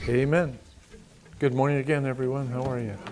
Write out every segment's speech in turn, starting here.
Amen. Good morning again, everyone. How are you?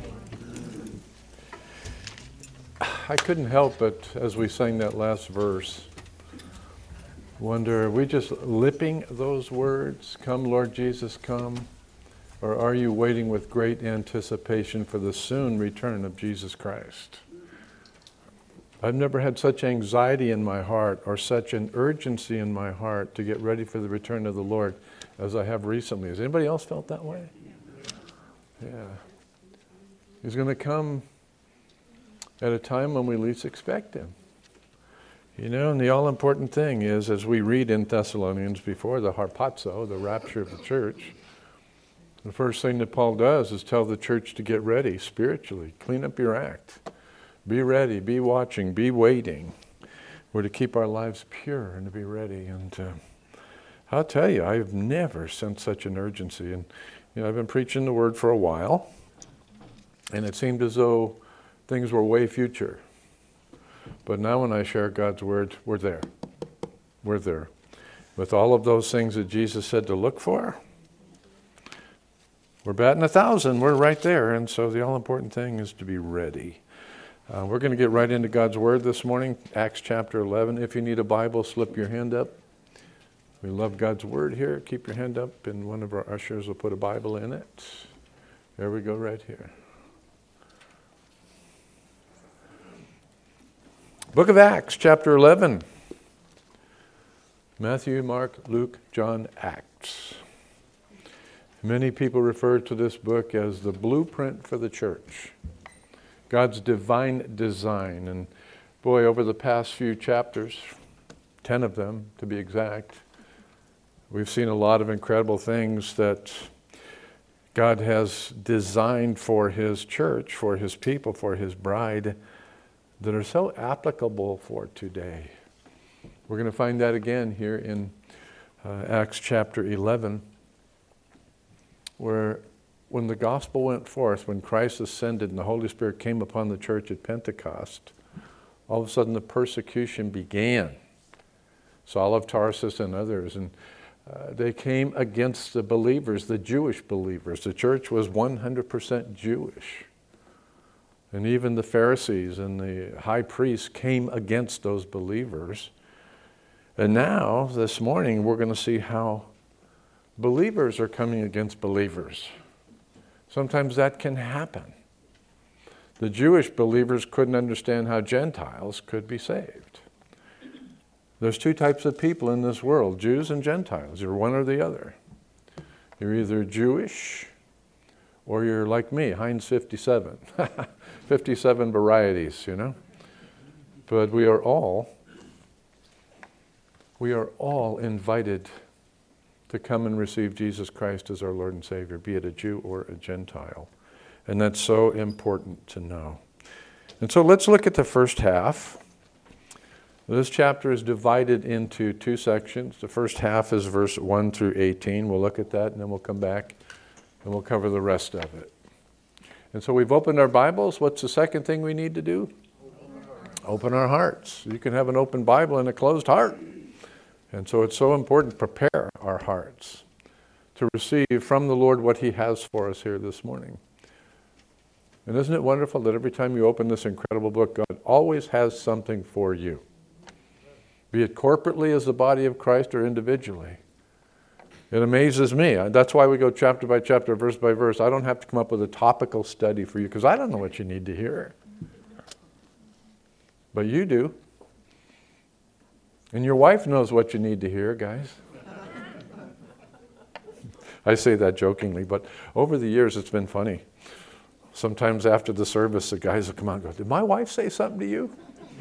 I couldn't help but, as we sang that last verse, wonder, are we just lipping those words, "Come, Lord Jesus, come"? Or are you waiting with great anticipation for the soon return of Jesus Christ? I've never had such anxiety in my heart or such an urgency in my heart to get ready for the return of the Lord as I have recently. Has anybody else felt that way? Yeah. He's going to come at a time when we least expect him. You know, and the all-important thing is, as we read in Thessalonians before, the harpazo, the rapture of the church, the first thing that Paul does is tell the church to get ready spiritually. Clean up your act. Be ready, be watching, be waiting. We're to keep our lives pure and to be ready. And I'll tell you, I've never sensed such an urgency. And I've been preaching the word for a while, and it seemed as though things were way future. But now when I share God's word, we're there. We're there. With all of those things that Jesus said to look for, we're batting 1,000. We're right there. And so the all-important thing is to be ready. We're going to get right into God's word this morning, Acts chapter 11. If you need a Bible, slip your hand up. We love God's word here. Keep your hand up, and one of our ushers will put a Bible in it. There we go, right here. Book of Acts, chapter 11. Matthew, Mark, Luke, John, Acts. Many people refer to this book as the blueprint for the church. God's divine design. And boy, over the past few chapters, 10 of them to be exact, we've seen a lot of incredible things that God has designed for his church, for his people, for his bride, that are so applicable for today. We're going to find that again here in Acts chapter 11, where when the gospel went forth, when Christ ascended and the Holy Spirit came upon the church at Pentecost, all of a sudden the persecution began. Saul of Tarsus and others, and they came against the believers, the Jewish believers. The church was 100% Jewish. And even the Pharisees and the high priests came against those believers. And now, this morning, we're going to see how believers are coming against believers. Sometimes that can happen. The Jewish believers couldn't understand how Gentiles could be saved. There's two types of people in this world, Jews and Gentiles. You're one or the other. You're either Jewish or you're like me, Heinz 57. 57 varieties, But we are all invited to come and receive Jesus Christ as our Lord and Savior, be it a Jew or a Gentile. And that's so important to know. And so let's look at the first half. This chapter is divided into two sections. The first half is verse 1 through 18. We'll look at that, and then we'll come back and we'll cover the rest of it. And so we've opened our Bibles. What's the second thing we need to do? Open our hearts. You can have an open Bible and a closed heart. And so it's so important to prepare our hearts to receive from the Lord what he has for us here this morning. And isn't it wonderful that every time you open this incredible book, God always has something for you, be it corporately as the body of Christ or individually. It amazes me. That's why we go chapter by chapter, verse by verse. I don't have to come up with a topical study for you because I don't know what you need to hear. But you do. And your wife knows what you need to hear, guys. I say that jokingly, but over the years it's been funny. Sometimes after the service, the guys will come out and go, "Did my wife say something to you?"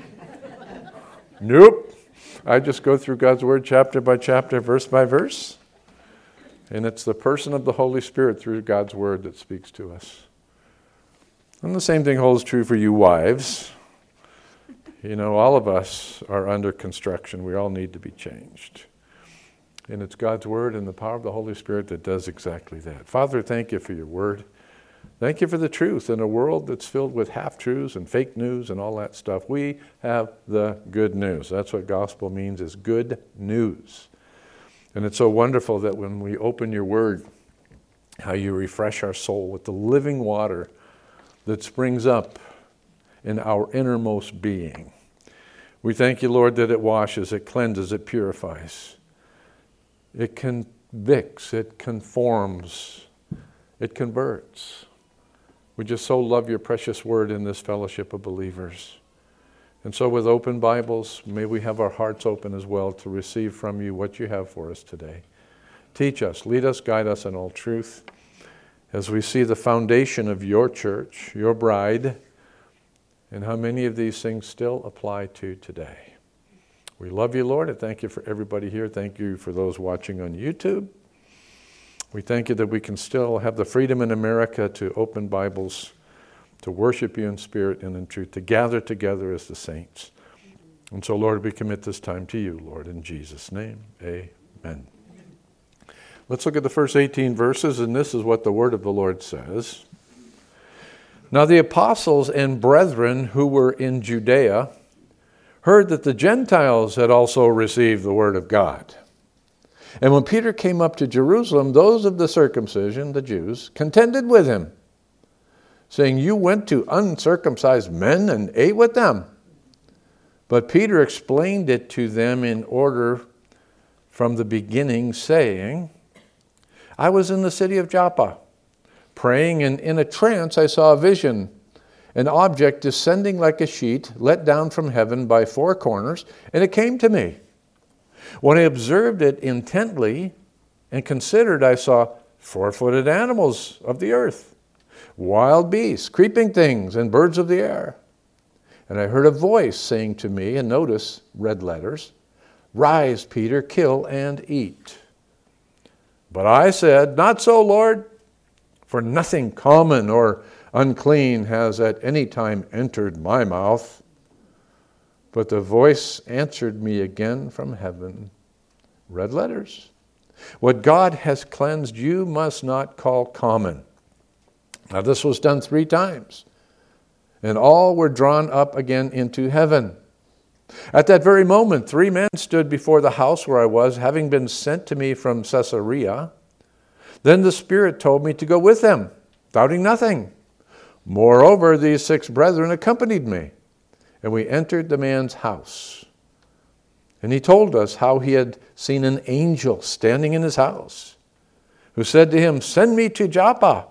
Nope. I just go through God's word chapter by chapter, verse by verse. And it's the person of the Holy Spirit through God's word that speaks to us. And the same thing holds true for you wives. All of us are under construction. We all need to be changed. And it's God's word and the power of the Holy Spirit that does exactly that. Father, thank you for your word. Thank you for the truth. In a world that's filled with half-truths and fake news and all that stuff, we have the good news. That's what gospel means, is good news. And it's so wonderful that when we open your word, how you refresh our soul with the living water that springs up in our innermost being. We thank you, Lord, that it washes, it cleanses, it purifies. It convicts, it conforms, it converts. We just so love your precious word in this fellowship of believers. And so with open Bibles, may we have our hearts open as well to receive from you what you have for us today. Teach us, lead us, guide us in all truth as we see the foundation of your church, your bride, and how many of these things still apply to today. We love you, Lord, and thank you for everybody here. Thank you for those watching on YouTube. We thank you that we can still have the freedom in America to open Bibles, to worship you in spirit and in truth, to gather together as the saints. And so, Lord, we commit this time to you, Lord, in Jesus' name. Amen. Let's look at the first 18 verses, and this is what the word of the Lord says. Now the apostles and brethren who were in Judea heard that the Gentiles had also received the word of God. And when Peter came up to Jerusalem, those of the circumcision, the Jews, contended with him, saying, "You went to uncircumcised men and ate with them." But Peter explained it to them in order from the beginning, saying, "I was in the city of Joppa, praying, and in a trance I saw a vision, an object descending like a sheet, let down from heaven by four corners, and it came to me. When I observed it intently and considered, I saw four-footed animals of the earth, wild beasts, creeping things, and birds of the air. And I heard a voice saying to me," and notice, red letters, "Rise, Peter, kill and eat." But I said, "Not so, Lord, for nothing common or unclean has at any time entered my mouth." But the voice answered me again from heaven, red letters, "What God has cleansed you must not call common." Now this was done 3 times, and all were drawn up again into heaven. At that very moment, 3 men stood before the house where I was, having been sent to me from Caesarea. Then the Spirit told me to go with them, doubting nothing. Moreover, these 6 brethren accompanied me, and we entered the man's house. And he told us how he had seen an angel standing in his house, who said to him, send men to Joppa,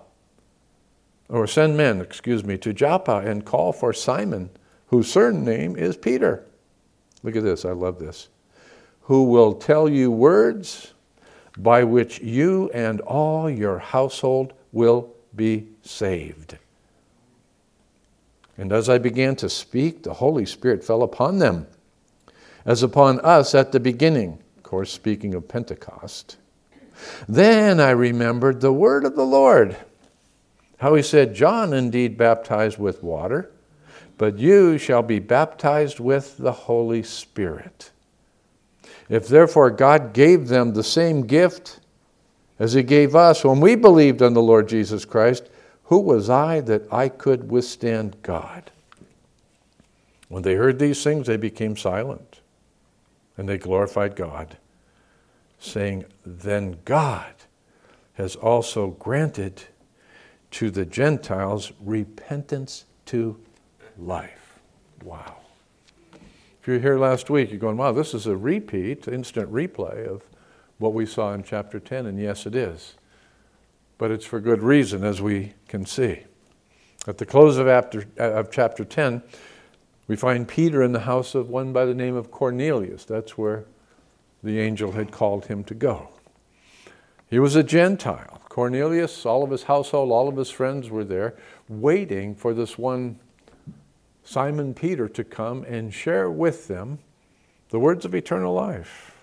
and call for Simon, whose surname is Peter. Look at this, I love this. Who will tell you words by which you and all your household will be saved. And as I began to speak, the Holy Spirit fell upon them, as upon us at the beginning. Of course, speaking of Pentecost. Then I remembered the word of the Lord, how he said, John indeed baptized with water, but you shall be baptized with the Holy Spirit. If therefore God gave them the same gift as he gave us when we believed on the Lord Jesus Christ, who was I that I could withstand God? When they heard these things, they became silent, and they glorified God, saying, then God has also granted to the Gentiles repentance to life. Wow. If you were here last week, you're going, wow, this is a repeat, instant replay of what we saw in chapter 10, and yes, it is. But it's for good reason, as we can see. At the close of chapter 10, we find Peter in the house of one by the name of Cornelius. That's where the angel had called him to go. He was a Gentile. Cornelius, all of his household, all of his friends were there, waiting for this one Simon Peter to come and share with them the words of eternal life.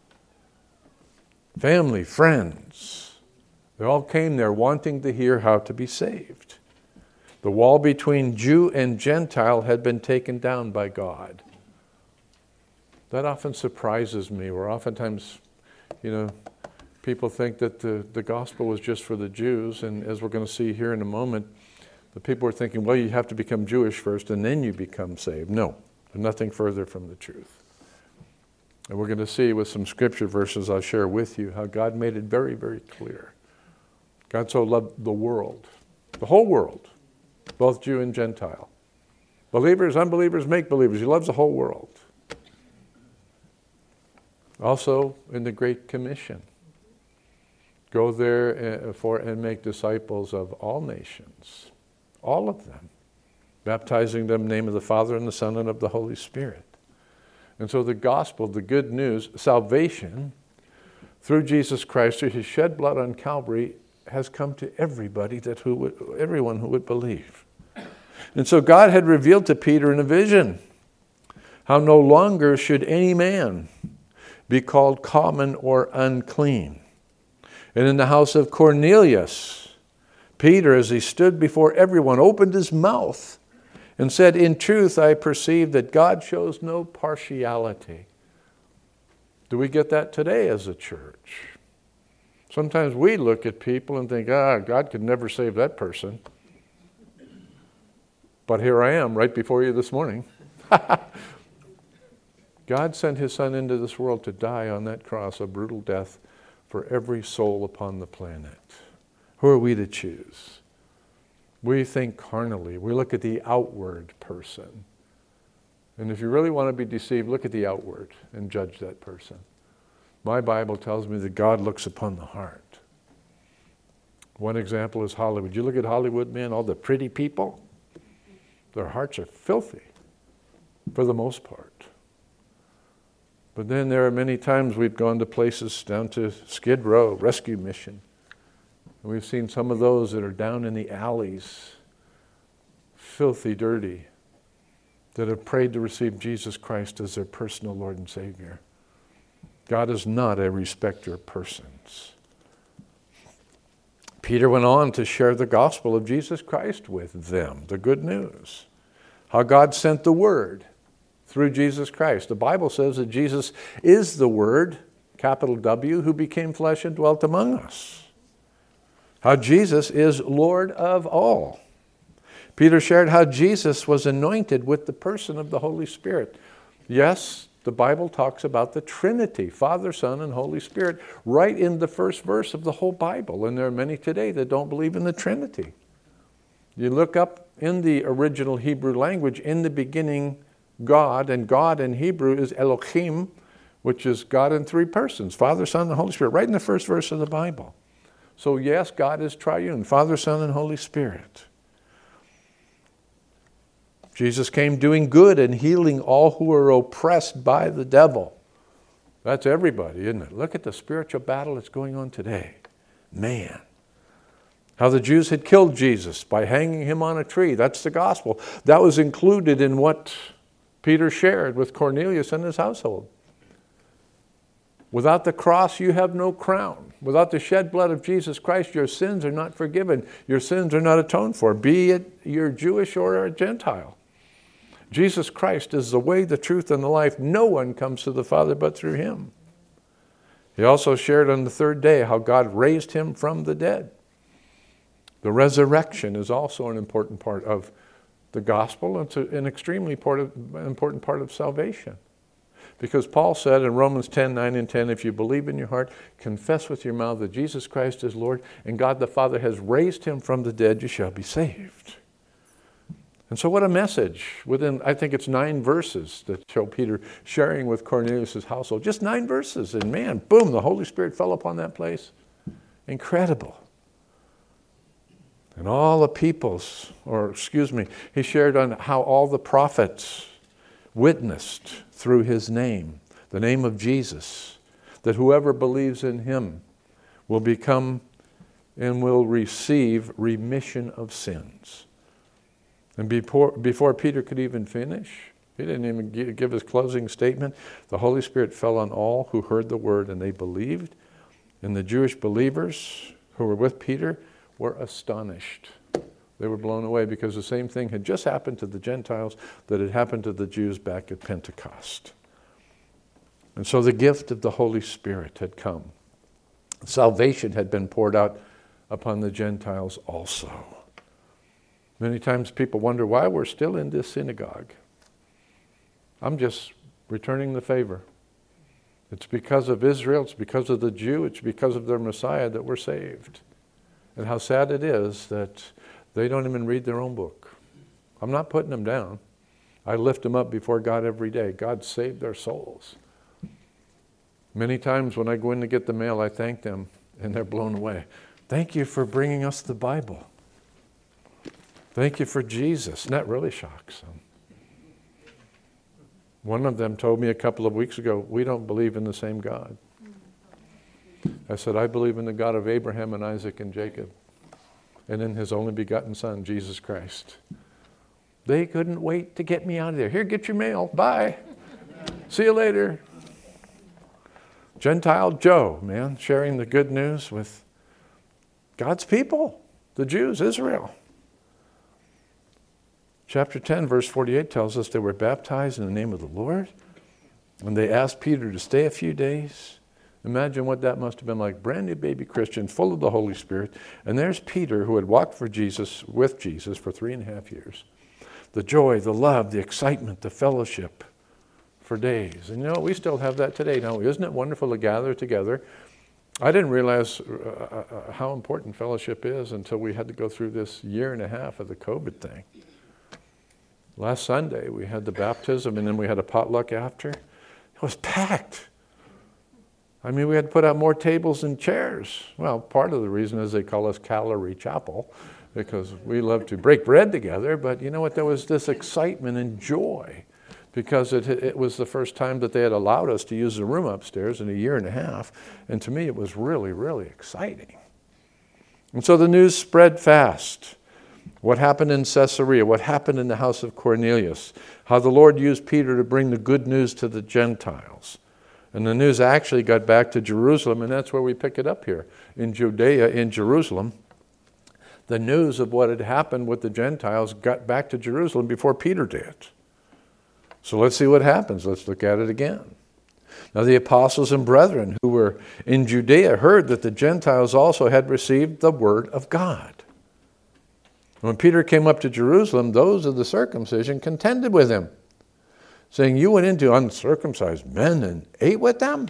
Family, friends, they all came there wanting to hear how to be saved. The wall between Jew and Gentile had been taken down by God. That often surprises me, where oftentimes, people think that the gospel was just for the Jews, and as we're going to see here in a moment, the people are thinking, well, you have to become Jewish first and then you become saved. No, nothing further from the truth. And we're going to see with some scripture verses I'll share with you how God made it very, very clear. God so loved the world, the whole world, both Jew and Gentile. Believers, unbelievers, make-believers. He loves the whole world. Also in the Great Commission. Go there and make disciples of all nations, all of them, baptizing them in the name of the Father and the Son and of the Holy Spirit. And so the gospel, the good news, salvation through Jesus Christ, through his shed blood on Calvary, has come to everybody, everyone who would believe. And so God had revealed to Peter in a vision how no longer should any man be called common or unclean. And in the house of Cornelius, Peter, as he stood before everyone, opened his mouth and said, "In truth, I perceive that God shows no partiality." Do we get that today as a church? Sometimes we look at people and think, God could never save that person. But here I am right before you this morning. God sent his Son into this world to die on that cross, a brutal death, for every soul upon the planet. Who are we to choose? We think carnally. We look at the outward person. And if you really want to be deceived, look at the outward and judge that person. My Bible tells me that God looks upon the heart. One example is Hollywood. You look at Hollywood, man, all the pretty people, their hearts are filthy for the most part. But then there are many times we've gone to places down to Skid Row, Rescue Mission. And we've seen some of those that are down in the alleys, filthy, dirty, that have prayed to receive Jesus Christ as their personal Lord and Savior. God is not a respecter of persons. Peter went on to share the gospel of Jesus Christ with them, the good news. How God sent the Word through Jesus Christ. The Bible says that Jesus is the Word, capital W, who became flesh and dwelt among us. How Jesus is Lord of all. Peter shared how Jesus was anointed with the person of the Holy Spirit. Yes, the Bible talks about the Trinity, Father, Son, and Holy Spirit, right in the first verse of the whole Bible. And there are many today that don't believe in the Trinity. You look up in the original Hebrew language, in the beginning, God, and God in Hebrew is Elohim, which is God in three persons, Father, Son, and Holy Spirit, right in the first verse of the Bible. So yes, God is triune, Father, Son, and Holy Spirit. Jesus came doing good and healing all who are oppressed by the devil. That's everybody, isn't it? Look at the spiritual battle that's going on today. Man. How the Jews had killed Jesus by hanging him on a tree. That's the gospel. That was included in what Peter shared with Cornelius and his household. Without the cross, you have no crown. Without the shed blood of Jesus Christ, your sins are not forgiven. Your sins are not atoned for, be it you're Jewish or a Gentile. Jesus Christ is the way, the truth, and the life. No one comes to the Father but through him. He also shared on the third day how God raised him from the dead. The resurrection is also an important part of the gospel. It's an extremely important part of salvation. Because Paul said in Romans 10:9 and 10, if you believe in your heart, confess with your mouth that Jesus Christ is Lord, and God the Father has raised him from the dead, you shall be saved. And so what a message. Within, I think it's 9 verses that show Peter sharing with Cornelius' household. Just 9 verses. And man, boom, the Holy Spirit fell upon that place. Incredible. And all the peoples, he shared on how all the prophets witnessed through his name, the name of Jesus, that whoever believes in him will become and will receive remission of sins. And before Peter could even finish, he didn't even give his closing statement, the Holy Spirit fell on all who heard the word and they believed. And the Jewish believers who were with Peter were astonished. They were blown away because the same thing had just happened to the Gentiles that had happened to the Jews back at Pentecost. And so the gift of the Holy Spirit had come. Salvation had been poured out upon the Gentiles also. Many times people wonder why we're still in this synagogue. I'm just returning the favor. It's because of Israel, it's because of the Jew, it's because of their Messiah that we're saved. And how sad it is that they don't even read their own book. I'm not putting them down. I lift them up before God every day. God saved their souls. Many times when I go in to get the mail, I thank them, and they're blown away. Thank you for bringing us the Bible. Thank you for Jesus. And that really shocks them. One of them told me a couple of weeks ago, we don't believe in the same God. I said, I believe in the God of Abraham and Isaac and Jacob, and in his only begotten Son, Jesus Christ. They couldn't wait to get me out of there. Here, get your mail. Bye. See you later. Gentile Joe, man, sharing the good news with God's people, the Jews, Israel. Chapter 10, verse 48 tells us they were baptized in the name of the Lord. And they asked Peter to stay a few days. Imagine what that must have been like. Brand new baby Christian, full of the Holy Spirit. And there's Peter, who had walked with Jesus for 3.5 years. The joy, the love, the excitement, the fellowship for days. And you know, we still have that today, don't we? Isn't it wonderful to gather together? I didn't realize how important fellowship is until we had to go through this 1.5 years of the COVID thing. Last Sunday, we had the baptism, and then we had a potluck after. It was packed. I mean, we had to put out more tables and chairs. Well, part of the reason is they call us Calorie Chapel, because we love to break bread together. But you know what? There was this excitement and joy, because it was the first time that they had allowed us to use the room upstairs in 1.5 years. And to me, it was really, really exciting. And so the news spread fast. What happened in Caesarea, what happened in the house of Cornelius, how the Lord used Peter to bring the good news to the Gentiles. And the news actually got back to Jerusalem, and that's where we pick it up here. In Judea, in Jerusalem, the news of what had happened with the Gentiles got back to Jerusalem before Peter did. So let's see what happens. Let's look at it again. Now the apostles and brethren who were in Judea heard that the Gentiles also had received the word of God. When Peter came up to Jerusalem, those of the circumcision contended with him, saying, you went into uncircumcised men and ate with them?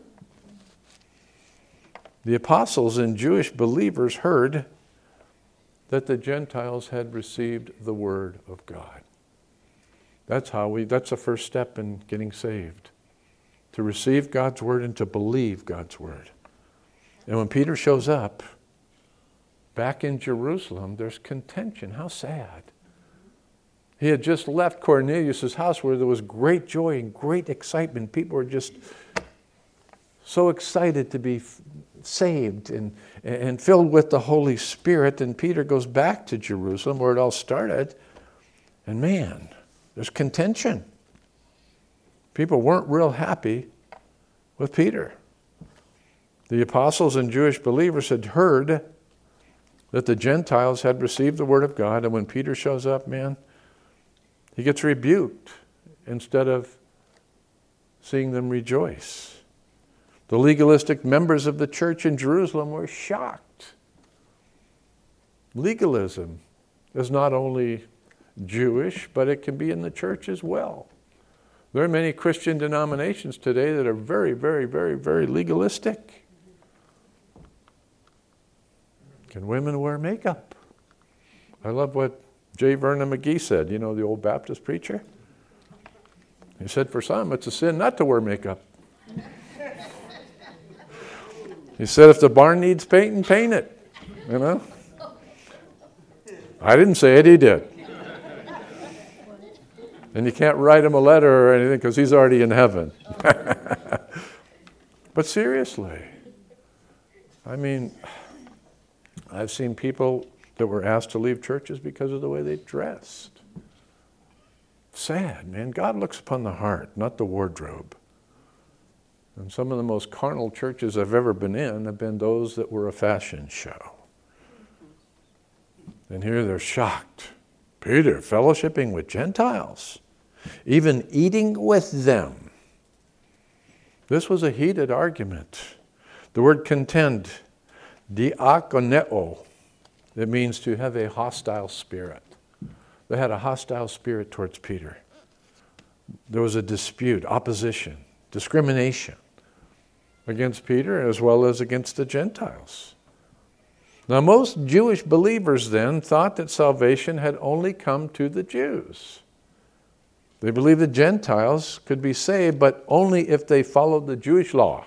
The apostles and Jewish believers heard that the Gentiles had received the word of God. That's the first step in getting saved, to receive God's word and to believe God's word. And when Peter shows up back in Jerusalem, there's contention. How sad. He had just left Cornelius' house where there was great joy and great excitement. People were just so excited to be saved and filled with the Holy Spirit. And Peter goes back to Jerusalem where it all started. And man, there's contention. People weren't real happy with Peter. The apostles and Jewish believers had heard that the Gentiles had received the word of God, and when Peter shows up, man, he gets rebuked instead of seeing them rejoice. The legalistic members of the church in Jerusalem were shocked. Legalism is not only Jewish, but it can be in the church as well. There are many Christian denominations today that are very, very, very, very legalistic. Can women wear makeup? I love what J. Vernon McGee said, the old Baptist preacher. He said, for some, it's a sin not to wear makeup. He said, if the barn needs painting, paint it. I didn't say it, he did. And you can't write him a letter or anything because he's already in heaven. But seriously, I've seen people that were asked to leave churches because of the way they dressed. Sad, man. God looks upon the heart, not the wardrobe. And some of the most carnal churches I've ever been in have been those that were a fashion show. And here they're shocked. Peter, fellowshipping with Gentiles, even eating with them. This was a heated argument. The word contend, diakoneo, it means to have a hostile spirit. They had a hostile spirit towards Peter. There was a dispute, opposition, discrimination against Peter as well as against the Gentiles. Now, most Jewish believers then thought that salvation had only come to the Jews. They believed the Gentiles could be saved, but only if they followed the Jewish law.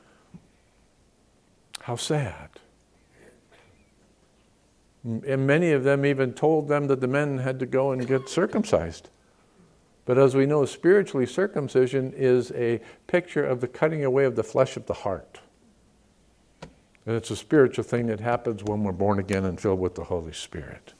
How sad. And many of them even told them that the men had to go and get circumcised. But as we know, spiritually, circumcision is a picture of the cutting away of the flesh of the heart. And it's a spiritual thing that happens when we're born again and filled with the Holy Spirit.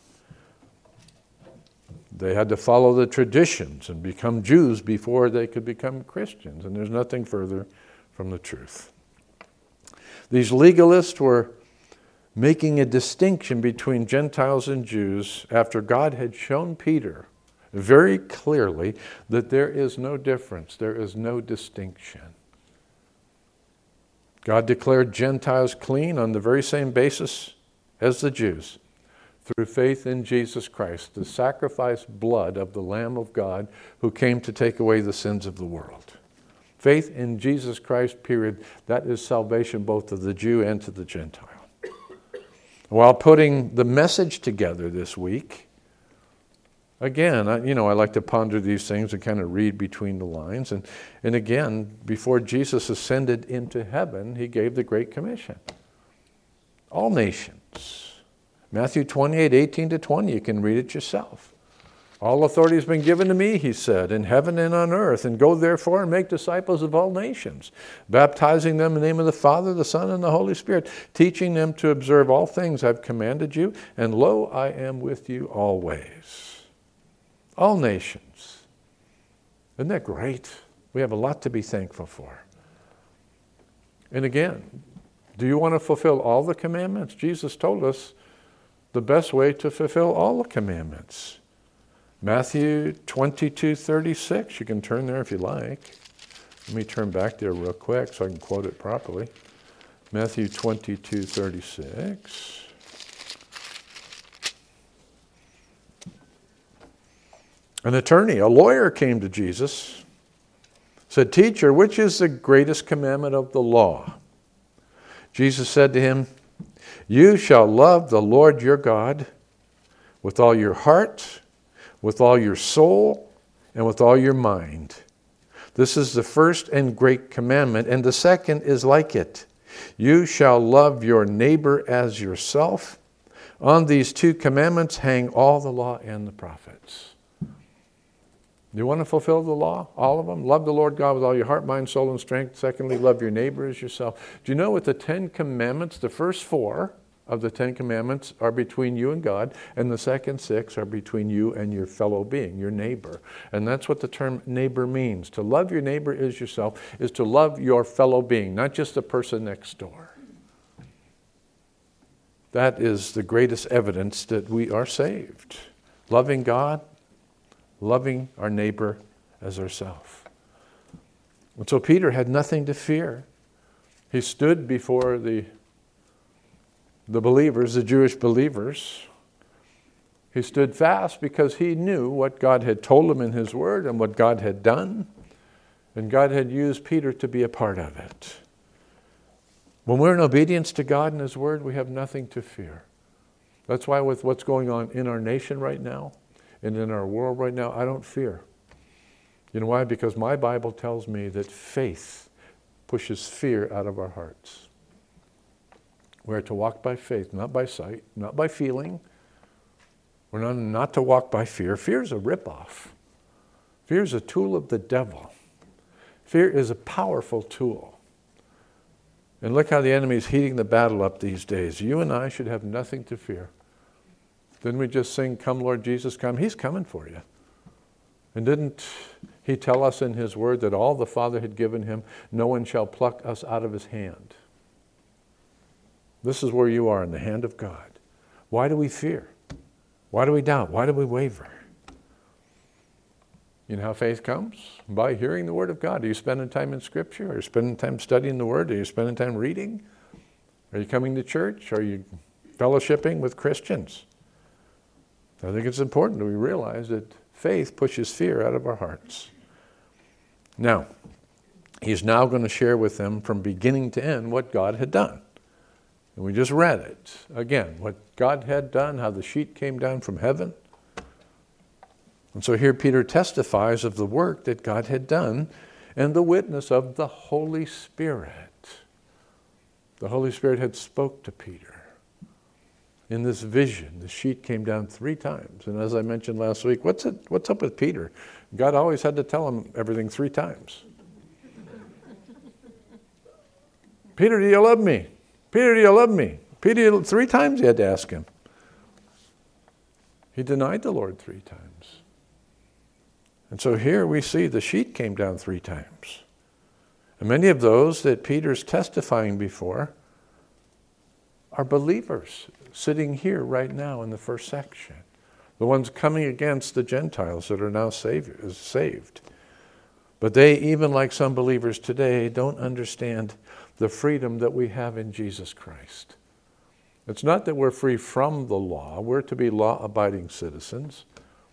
They had to follow the traditions and become Jews before they could become Christians. And there's nothing further from the truth. These legalists were making a distinction between Gentiles and Jews after God had shown Peter very clearly that there is no difference, there is no distinction. God declared Gentiles clean on the very same basis as the Jews, through faith in Jesus Christ, the sacrificed blood of the Lamb of God who came to take away the sins of the world. Faith in Jesus Christ, period. That is salvation both to the Jew and to the Gentile. While putting the message together this week, again, I like to ponder these things and kind of read between the lines. And again, before Jesus ascended into heaven, he gave the Great Commission. All nations. Matthew 28:18-20, you can read it yourself. All authority has been given to me, he said, in heaven and on earth. And go therefore and make disciples of all nations, baptizing them in the name of the Father, the Son, and the Holy Spirit, teaching them to observe all things I've commanded you. And lo, I am with you always. All nations. Isn't that great? We have a lot to be thankful for. And again, do you want to fulfill all the commandments? Jesus told us the best way to fulfill all the commandments. Matthew 22:36. You can turn there if you like. Let me turn back there real quick so I can quote it properly. Matthew 22:36. An attorney, a lawyer, came to Jesus, said, "Teacher, which is the greatest commandment of the law?" Jesus said to him, "You shall love the Lord your God with all your heart, with all your soul, and with all your mind. This is the first and great commandment, and the second is like it. You shall love your neighbor as yourself. On these two commandments hang all the law and the prophets." Do you want to fulfill the law? All of them? Love the Lord God with all your heart, mind, soul, and strength. Secondly, love your neighbor as yourself. Do you know what the 10 commandments, the first 4 of the 10 commandments are between you and God, and the second 6 are between you and your fellow being, your neighbor. And that's what the term neighbor means. To love your neighbor as yourself is to love your fellow being, not just the person next door. That is the greatest evidence that we are saved. Loving God, loving our neighbor as ourselves. And so Peter had nothing to fear. He stood before the believers, the Jewish believers. He stood fast because he knew what God had told him in his word and what God had done. And God had used Peter to be a part of it. When we're in obedience to God and his word, we have nothing to fear. That's why with what's going on in our nation right now and in our world right now, I don't fear. You know why? Because my Bible tells me that faith pushes fear out of our hearts. We're to walk by faith, not by sight, not by feeling. We're not to walk by fear. Fear is a ripoff. Fear is a tool of the devil. Fear is a powerful tool. And look how the enemy is heating the battle up these days. You and I should have nothing to fear. Didn't we just sing, "Come, Lord Jesus, come"? He's coming for you. And didn't he tell us in his word that all the Father had given him, no one shall pluck us out of his hand? This is where you are, in the hand of God. Why do we fear? Why do we doubt? Why do we waver? You know how faith comes? By hearing the word of God. Are you spending time in Scripture? Are you spending time studying the word? Are you spending time reading? Are you coming to church? Are you fellowshipping with Christians? I think it's important that we realize that faith pushes fear out of our hearts. Now, he's now going to share with them from beginning to end what God had done. And we just read it. Again, what God had done, how the sheet came down from heaven. And so here Peter testifies of the work that God had done and the witness of the Holy Spirit. The Holy Spirit had spoke to Peter. In this vision, the sheet came down 3 times. And as I mentioned last week, what's up with Peter? God always had to tell him everything 3 times. Peter, do you love me? Peter, do you love me? Peter, 3 times he had to ask him. He denied the Lord 3 times. And so here we see the sheet came down 3 times. And many of those that Peter's testifying before are believers sitting here right now in the first section. The ones coming against the Gentiles that are now saved. But they, even like some believers today, don't understand the freedom that we have in Jesus Christ. It's not that we're free from the law. We're to be law-abiding citizens.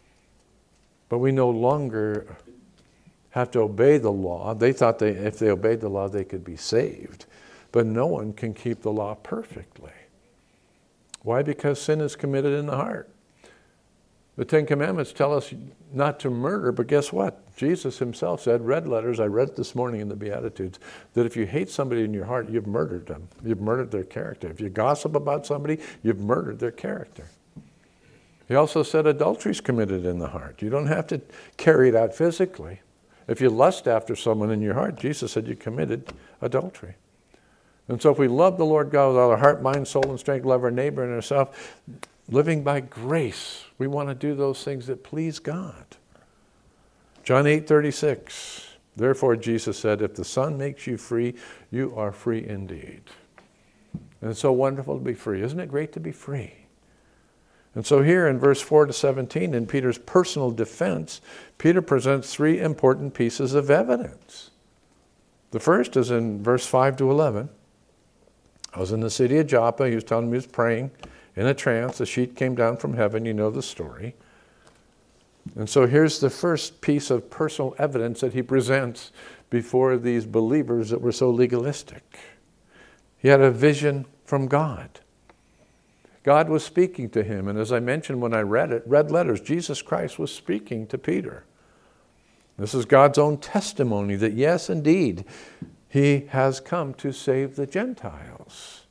But we no longer have to obey the law. They thought if they obeyed the law, they could be saved. But no one can keep the law perfectly. Why? Because sin is committed in the heart. The 10 Commandments tell us not to murder, but guess what? Jesus himself said, red letters, I read it this morning in the Beatitudes, that if you hate somebody in your heart, you've murdered them. You've murdered their character. If you gossip about somebody, you've murdered their character. He also said adultery is committed in the heart. You don't have to carry it out physically. If you lust after someone in your heart, Jesus said you committed adultery. And so if we love the Lord God with all our heart, mind, soul, and strength, love our neighbor and ourselves, living by grace, we want to do those things that please God. John 8:36. Therefore, Jesus said, if the Son makes you free, you are free indeed. And it's so wonderful to be free. Isn't it great to be free? And so here in verse 4 to 17, in Peter's personal defense, Peter presents 3 important pieces of evidence. The first is in verse 5 to 11. I was in the city of Joppa. He was telling me he was praying in a trance. The sheet came down from heaven. You know the story. And so here's the first piece of personal evidence that he presents before these believers that were so legalistic. He had a vision from God. God was speaking to him. And as I mentioned when I read it, red letters, Jesus Christ was speaking to Peter. This is God's own testimony that yes, indeed, he has come to save the Gentiles.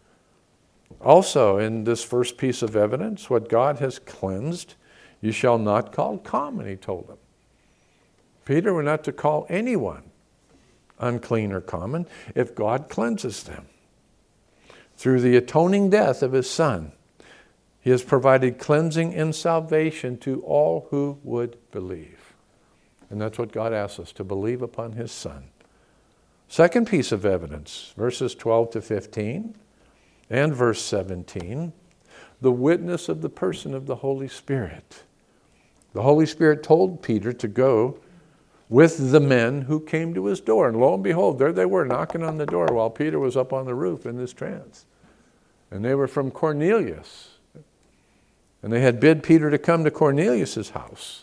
Also, in this first piece of evidence, what God has cleansed, you shall not call common, he told them. Peter, we're not to call anyone unclean or common if God cleanses them. Through the atoning death of his Son, he has provided cleansing and salvation to all who would believe. And that's what God asks us, to believe upon his Son. Second piece of evidence, verses 12 to 15 and verse 17, the witness of the person of the Holy Spirit. The Holy Spirit told Peter to go with the men who came to his door. And lo and behold, there they were knocking on the door while Peter was up on the roof in this trance. And they were from Cornelius. And they had bid Peter to come to Cornelius' house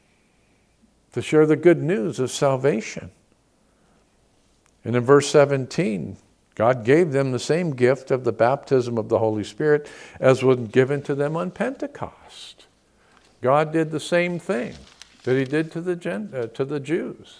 to share the good news of salvation. And in verse 17, God gave them the same gift of the baptism of the Holy Spirit as was given to them on Pentecost. God did the same thing that he did to the Jews.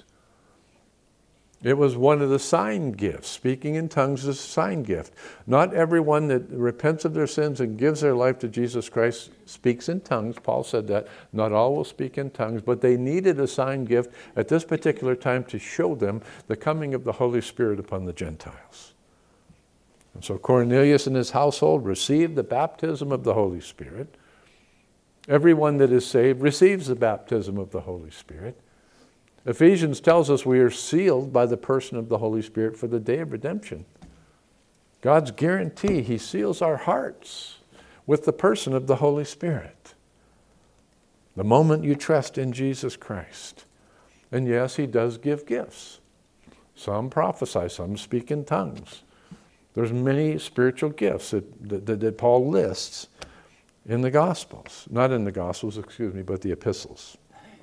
It was one of the sign gifts. Speaking in tongues is a sign gift. Not everyone that repents of their sins and gives their life to Jesus Christ speaks in tongues. Paul said that. Not all will speak in tongues, but they needed a sign gift at this particular time to show them the coming of the Holy Spirit upon the Gentiles. And so Cornelius and his household received the baptism of the Holy Spirit. Everyone that is saved receives the baptism of the Holy Spirit. Ephesians tells us we are sealed by the person of the Holy Spirit for the day of redemption. God's guarantee, he seals our hearts with the person of the Holy Spirit. The moment you trust in Jesus Christ. And yes, he does give gifts. Some prophesy, some speak in tongues. There's many spiritual gifts that Paul lists in the Gospels. Not in the Gospels, but the epistles.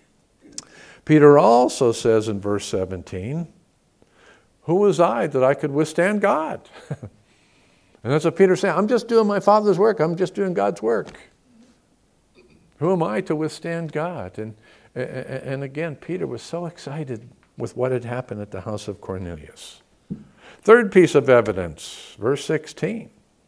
Peter also says in verse 17, who was I that I could withstand God? And that's what Peter's saying. I'm just doing my Father's work. I'm just doing God's work. Who am I to withstand God? And again, Peter was so excited with what had happened at the house of Cornelius. Third piece of evidence, verse 16.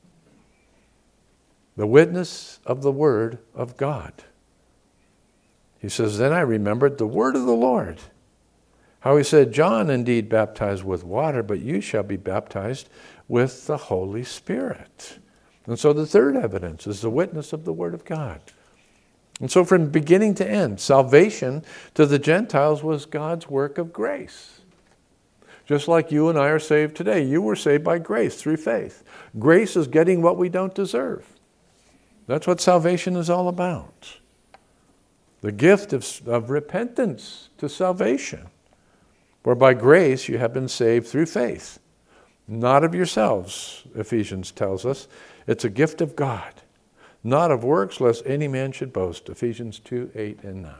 The witness of the word of God. He says, then I remembered the word of the Lord. How he said, John indeed baptized with water, but you shall be baptized with the Holy Spirit. And so the third evidence is the witness of the word of God. And so from beginning to end, salvation to the Gentiles was God's work of grace. Just like you and I are saved today. You were saved by grace through faith. Grace is getting what we don't deserve. That's what salvation is all about. The gift of repentance to salvation. For by grace you have been saved through faith. Not of yourselves, Ephesians tells us. It's a gift of God. Not of works, lest any man should boast. Ephesians 2, 8, and 9.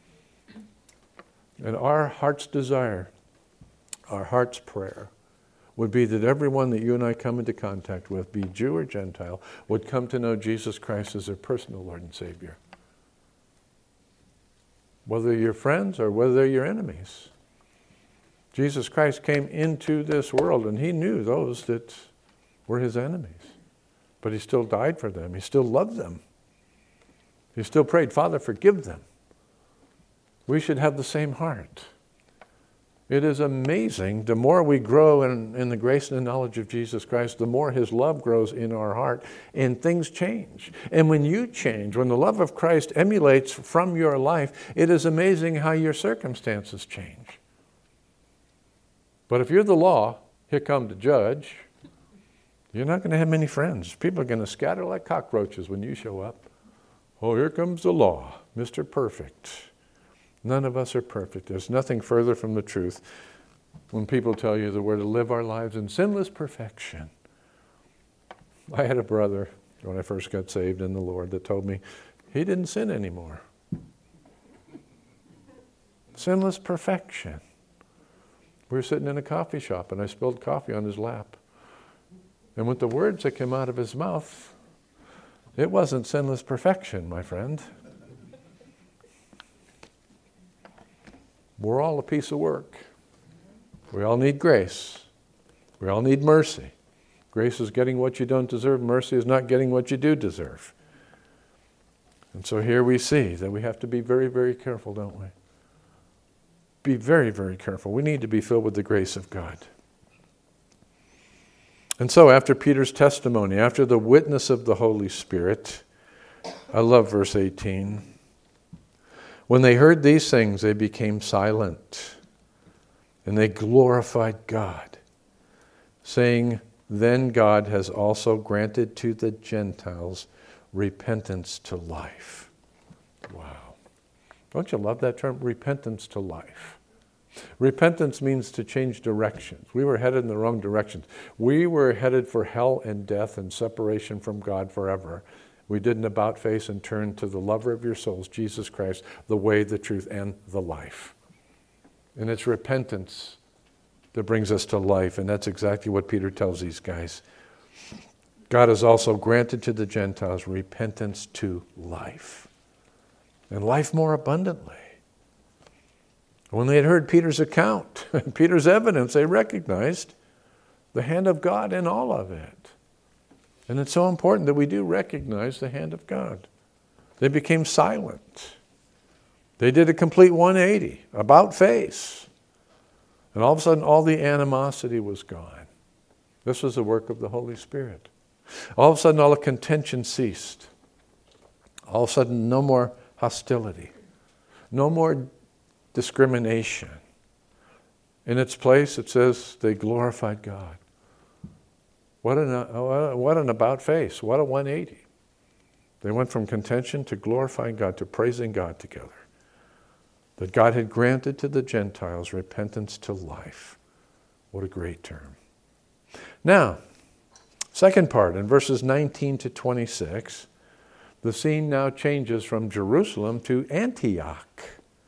And our heart's desire, our heart's prayer, would be that everyone that you and I come into contact with, be Jew or Gentile, would come to know Jesus Christ as their personal Lord and Savior. Whether you're friends or whether you're enemies. Jesus Christ came into this world and he knew those that were his enemies. But he still died for them. He still loved them. He still prayed, Father, forgive them. We should have the same heart. It is amazing. The more we grow in the grace and the knowledge of Jesus Christ, the more his love grows in our heart and things change. And when you change, when the love of Christ emulates from your life, it is amazing how your circumstances change. But if you're the law, here come the judge, you're not going to have many friends. People are going to scatter like cockroaches when you show up. Oh, here comes the law, Mr. Perfect. None of us are perfect. There's nothing further from the truth when people tell you that we're to live our lives in sinless perfection. I had a brother when I first got saved in the Lord that told me he didn't sin anymore. Sinless perfection. We were sitting in a coffee shop and I spilled coffee on his lap. And with the words that came out of his mouth, it wasn't sinless perfection, my friend. We're all a piece of work. We all need grace. We all need mercy. Grace is getting what you don't deserve. Mercy is not getting what you do deserve. And so here we see that we have to be very, very careful, don't we? Be very, very careful. We need to be filled with the grace of God. And so after Peter's testimony, after the witness of the Holy Spirit, I love verse 18. When they heard these things, they became silent, and they glorified God, saying, then God has also granted to the Gentiles repentance to life. Wow. Don't you love that term? Repentance to life. Repentance means to change directions. We were headed in the wrong directions. We were headed for hell and death and separation from God forever. We did an about face and turned to the lover of your souls, Jesus Christ, the way, the truth, and the life. And it's repentance that brings us to life, and that's exactly what Peter tells these guys. God has also granted to the Gentiles repentance to life, and life more abundantly. When they had heard Peter's account, Peter's evidence, they recognized the hand of God in all of it. And it's so important that we do recognize the hand of God. They became silent. They did a complete 180, about face. And all of a sudden, all the animosity was gone. This was the work of the Holy Spirit. All of a sudden, all the contention ceased. All of a sudden, no more hostility. No more discrimination. In its place, it says they glorified God. What an about face. What a 180. They went from contention to glorifying God, to praising God together. That God had granted to the Gentiles repentance to life. What a great term. Now, second part, in verses 19 to 26, the scene now changes from Jerusalem to Antioch.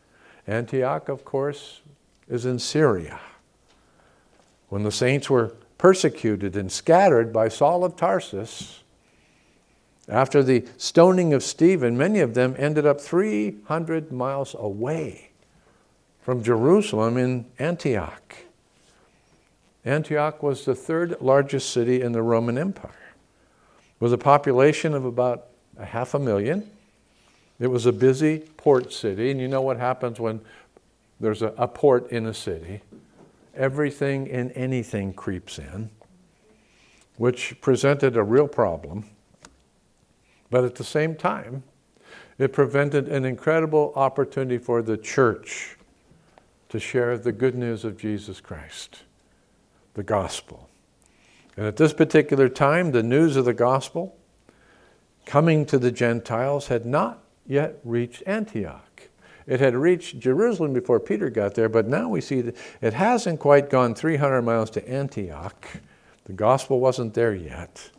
Antioch, of course, is in Syria. When the saints were persecuted and scattered by Saul of Tarsus. After the stoning of Stephen, many of them ended up 300 miles away from Jerusalem in Antioch. Antioch was the third largest city in the Roman Empire, with a population of about 500,000. It was a busy port city, and you know what happens when there's a port in a city. Everything and anything creeps in, which presented a real problem. But at the same time, it presented an incredible opportunity for the church to share the good news of Jesus Christ, the gospel. And at this particular time, the news of the gospel coming to the Gentiles had not yet reached Antioch. It had reached Jerusalem before Peter got there, but now we see that it hasn't quite gone 300 miles to Antioch. The gospel wasn't there yet.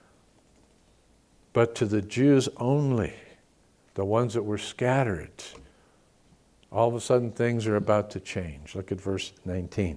But to the Jews only, the ones that were scattered, all of a sudden things are about to change. Look at verse 19.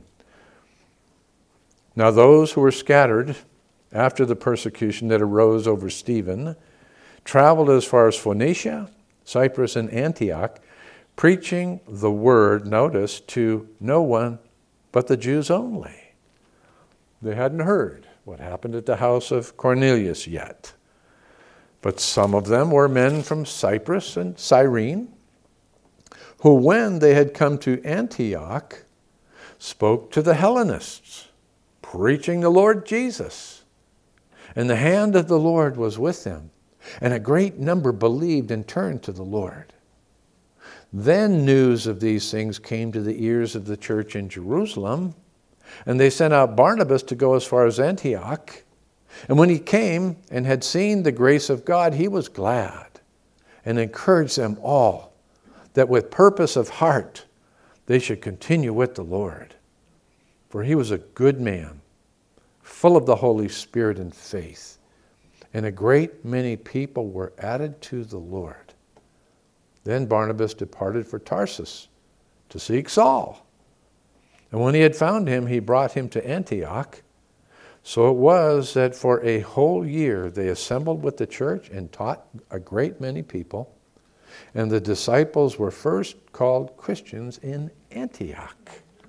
Now those who were scattered after the persecution that arose over Stephen traveled as far as Phoenicia, Cyprus, and Antioch, preaching the word, notice, to no one but the Jews only. They hadn't heard what happened at the house of Cornelius yet. But some of them were men from Cyprus and Cyrene, who when they had come to Antioch, spoke to the Hellenists, preaching the Lord Jesus. And the hand of the Lord was with them, and a great number believed and turned to the Lord. Then news of these things came to the ears of the church in Jerusalem, and they sent out Barnabas to go as far as Antioch. And when he came and had seen the grace of God, he was glad and encouraged them all that with purpose of heart they should continue with the Lord. For he was a good man, full of the Holy Spirit and faith, and a great many people were added to the Lord. Then Barnabas departed for Tarsus to seek Saul. And when he had found him, he brought him to Antioch. So it was that for a whole year they assembled with the church and taught a great many people. And the disciples were first called Christians in Antioch.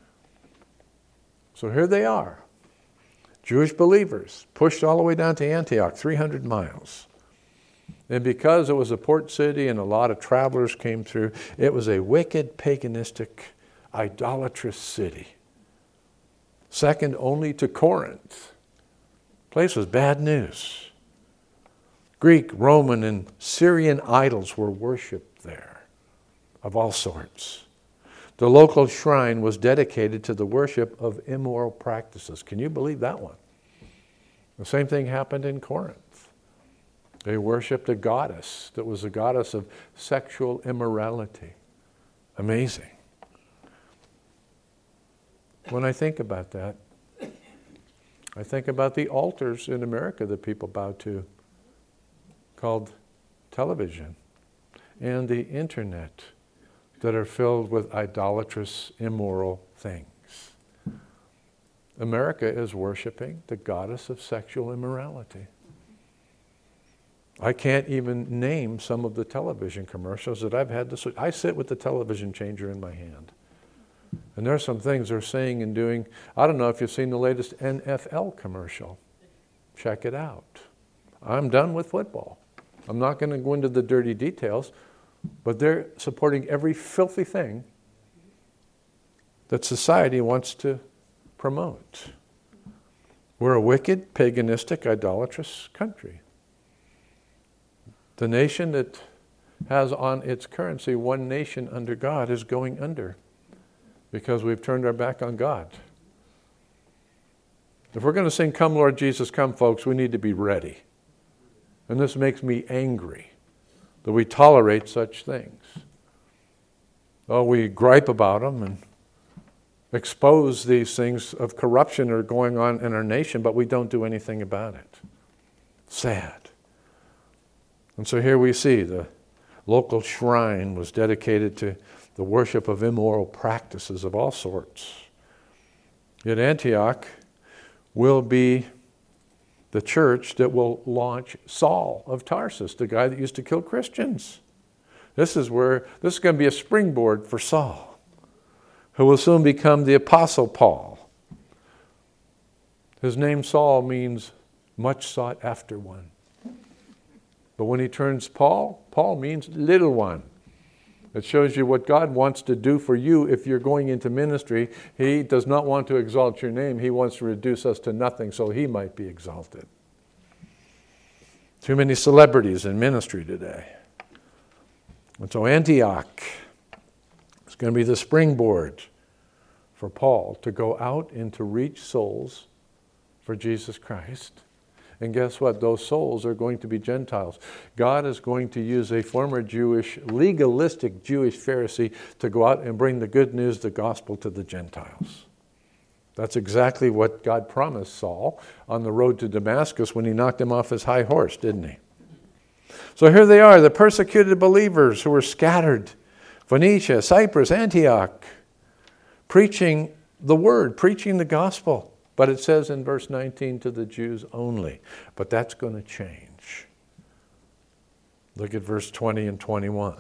So here they are, Jewish believers, pushed all the way down to Antioch, 300 miles. And because it was a port city and a lot of travelers came through, it was a wicked, paganistic, idolatrous city. Second only to Corinth. The place was bad news. Greek, Roman, and Syrian idols were worshipped there of all sorts. The local shrine was dedicated to the worship of immoral practices. Can you believe that one? The same thing happened in Corinth. They worshipped a goddess that was a goddess of sexual immorality. Amazing. When I think about that, I think about the altars in America that people bow to, called television, and the internet that are filled with idolatrous, immoral things. America is worshiping the goddess of sexual immorality. I can't even name some of the television commercials that I've had to. I sit with the television changer in my hand. And there are some things they're saying and doing. I don't know if you've seen the latest NFL commercial. Check it out. I'm done with football. I'm not going to go into the dirty details, but they're supporting every filthy thing that society wants to promote. We're a wicked, paganistic, idolatrous country. The nation that has on its currency one nation under God is going under because we've turned our back on God. If we're going to sing, "Come, Lord Jesus, come," folks, we need to be ready. And this makes me angry that we tolerate such things. Oh, we gripe about them and expose these things of corruption that are going on in our nation, but we don't do anything about it. Sad. And so here we see the local shrine was dedicated to the worship of immoral practices of all sorts. Yet Antioch will be the church that will launch Saul of Tarsus, the guy that used to kill Christians. This is going to be a springboard for Saul, who will soon become the Apostle Paul. His name Saul means much sought after one. But when he turns Paul, Paul means little one. It shows you what God wants to do for you if you're going into ministry. He does not want to exalt your name. He wants to reduce us to nothing so he might be exalted. Too many celebrities in ministry today. And so Antioch is going to be the springboard for Paul to go out and to reach souls for Jesus Christ. And guess what? Those souls are going to be Gentiles. God is going to use a former Jewish, legalistic Jewish Pharisee to go out and bring the good news, the gospel, to the Gentiles. That's exactly what God promised Saul on the road to Damascus when he knocked him off his high horse, didn't he? So here they are, the persecuted believers who were scattered. Phoenicia, Cyprus, Antioch, preaching the word, preaching the gospel. But it says in verse 19, to the Jews only. But that's going to change. Look at verse 20 and 21.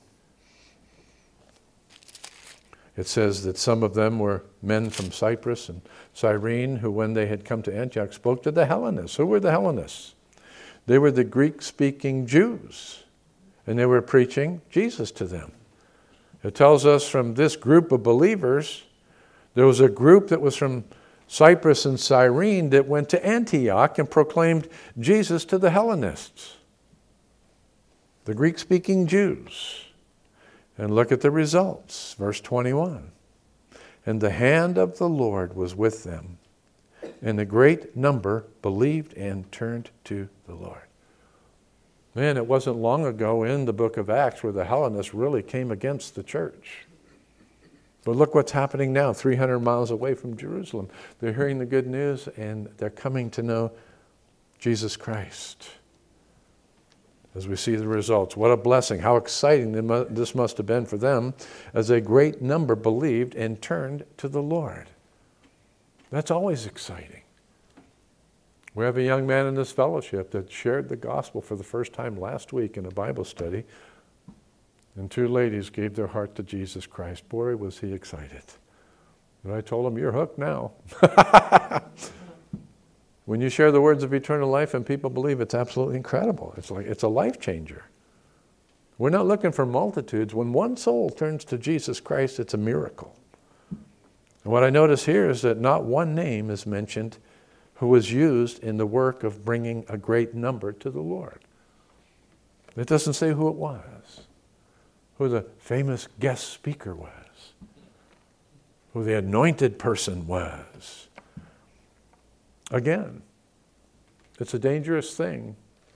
It says that some of them were men from Cyprus and Cyrene, who when they had come to Antioch spoke to the Hellenists. Who were the Hellenists? They were the Greek-speaking Jews, and they were preaching Jesus to them. It tells us from this group of believers, there was a group that was from Cyprus and Cyrene that went to Antioch and proclaimed Jesus to the Hellenists, the Greek-speaking Jews. And look at the results. Verse 21. And the hand of the Lord was with them, and a great number believed and turned to the Lord. Man, it wasn't long ago in the book of Acts where the Hellenists really came against the church. But look what's happening now, 300 miles away from Jerusalem. They're hearing the good news and they're coming to know Jesus Christ. As we see the results, what a blessing. How exciting this must have been for them as a great number believed and turned to the Lord. That's always exciting. We have a young man in this fellowship that shared the gospel for the first time last week in a Bible study. And 2 ladies gave their heart to Jesus Christ. Boy, was he excited. And I told him, you're hooked now. When you share the words of eternal life and people believe, it's absolutely incredible. It's a life changer. We're not looking for multitudes. When one soul turns to Jesus Christ, it's a miracle. And what I notice here is that not one name is mentioned who was used in the work of bringing a great number to the Lord. It doesn't say who it was, who the famous guest speaker was, who the anointed person was. Again, it's a dangerous thing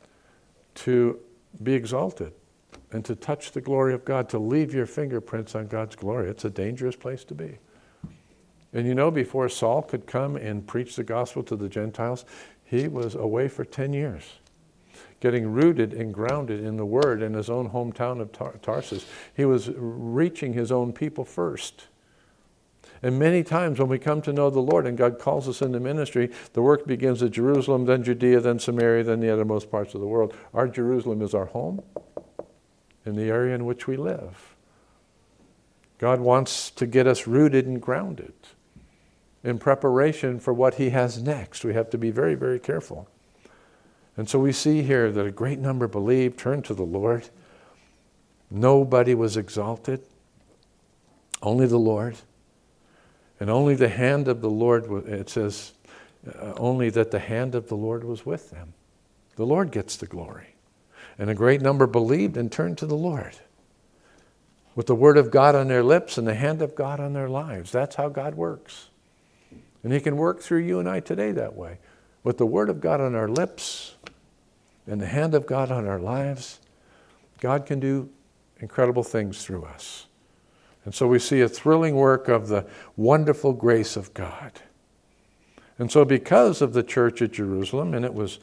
to be exalted and to touch the glory of God, to leave your fingerprints on God's glory. It's a dangerous place to be. And you know, before Saul could come and preach the gospel to the Gentiles, he was away for 10 years, getting rooted and grounded in the Word in his own hometown of Tarsus. He was reaching his own people first. And many times when we come to know the Lord and God calls us into ministry, the work begins at Jerusalem, then Judea, then Samaria, then the uttermost parts of the world. Our Jerusalem is our home in the area in which we live. God wants to get us rooted and grounded in preparation for what He has next. We have to be very, very careful. And so we see here that a great number believed, turned to the Lord. Nobody was exalted, only the Lord. And only the hand of the Lord, it says, only that the hand of the Lord was with them. The Lord gets the glory. And a great number believed and turned to the Lord, with the word of God on their lips and the hand of God on their lives. That's how God works. And He can work through you and I today that way. With the word of God on our lips and the hand of God on our lives, God can do incredible things through us. And so we see a thrilling work of the wonderful grace of God. And so because of the church at Jerusalem, and it was,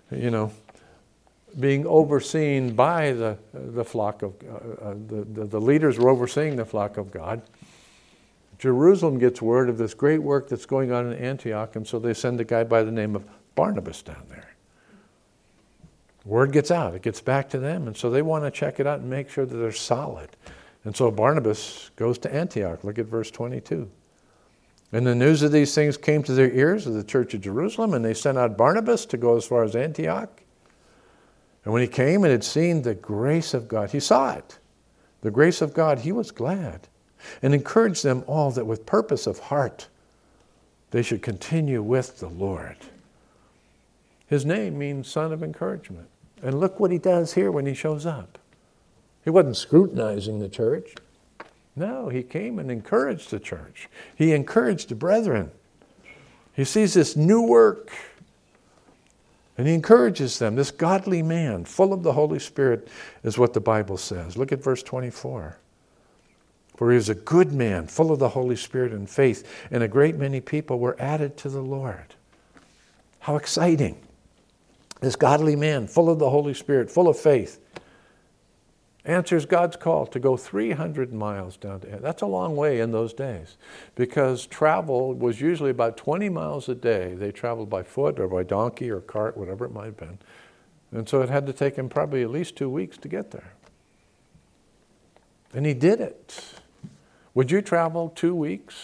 being overseen by the flock of, the leaders were overseeing the flock of God, Jerusalem gets word of this great work that's going on in Antioch, and so they send a guy by the name of Barnabas down there. Word gets out. It gets back to them, and so they want to check it out and make sure that they're solid. And so Barnabas goes to Antioch. Look at verse 22. And the news of these things came to their ears of the church of Jerusalem, and they sent out Barnabas to go as far as Antioch. And when he came and had seen the grace of God, he saw it. The grace of God, he was glad, and encouraged them all that with purpose of heart they should continue with the Lord. His name means son of encouragement. And look what he does here when he shows up. He wasn't scrutinizing the church. No, he came and encouraged the church. He encouraged the brethren. He sees this new work, and he encourages them. This godly man, full of the Holy Spirit, is what the Bible says. Look at verse 24. For he was a good man, full of the Holy Spirit and faith, and a great many people were added to the Lord. How exciting. This godly man, full of the Holy Spirit, full of faith, answers God's call to go 300 miles down to Antioch. That's a long way in those days, because travel was usually about 20 miles a day. They traveled by foot or by donkey or cart, whatever it might have been. And so it had to take him probably at least 2 weeks to get there. And he did it. Would you travel 2 weeks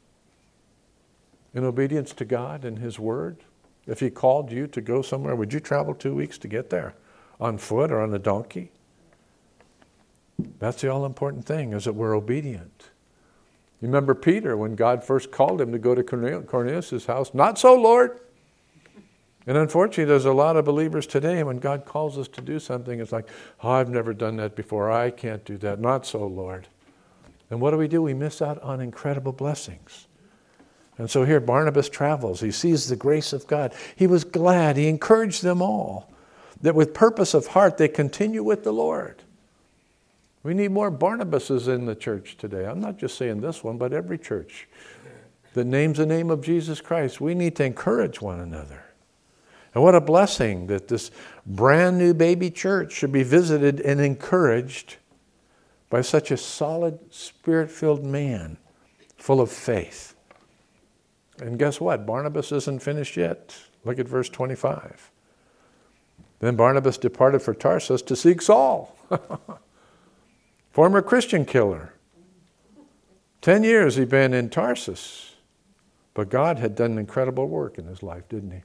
in obedience to God and His Word? If He called you to go somewhere, would you travel 2 weeks to get there on foot or on a donkey? That's the all-important thing, is that we're obedient. You remember Peter, when God first called him to go to Cornelius' house? Not so, Lord. And unfortunately, there's a lot of believers today, when God calls us to do something, it's like, oh, I've never done that before. I can't do that. Not so, Lord. And what do? We miss out on incredible blessings. And so here Barnabas travels. He sees the grace of God. He was glad. He encouraged them all that with purpose of heart they continue with the Lord. We need more Barnabases in the church today. I'm not just saying this one, but every church that names the name of Jesus Christ. We need to encourage one another. And what a blessing that this brand new baby church should be visited and encouraged by such a solid, Spirit-filled man full of faith. And guess what? Barnabas isn't finished yet. Look at verse 25. Then Barnabas departed for Tarsus to seek Saul, former Christian killer. 10 years he'd been in Tarsus. But God had done incredible work in his life, didn't He?